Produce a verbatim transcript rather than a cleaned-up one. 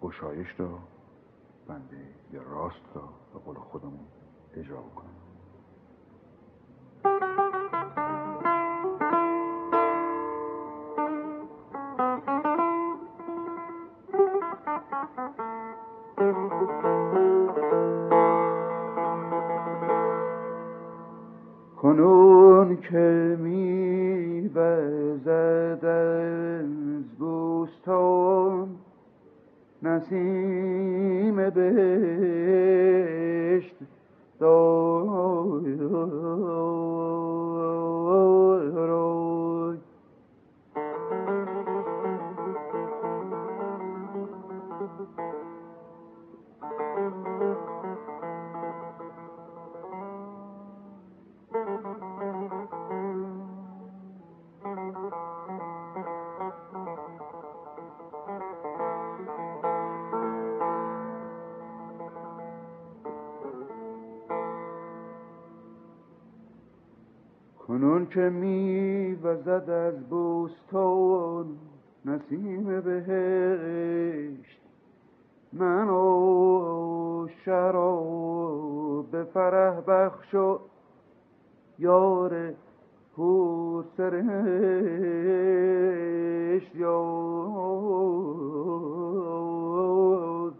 گشایش را بنده یا راست را به قول خودمون اجرا بکنم. کنون که می وزد از بوستان نسیم بهشت دارای، کنون که می وزد از بوستان نسیم بهشت، من و شراب فرح بخش و یار پور سرشت، یار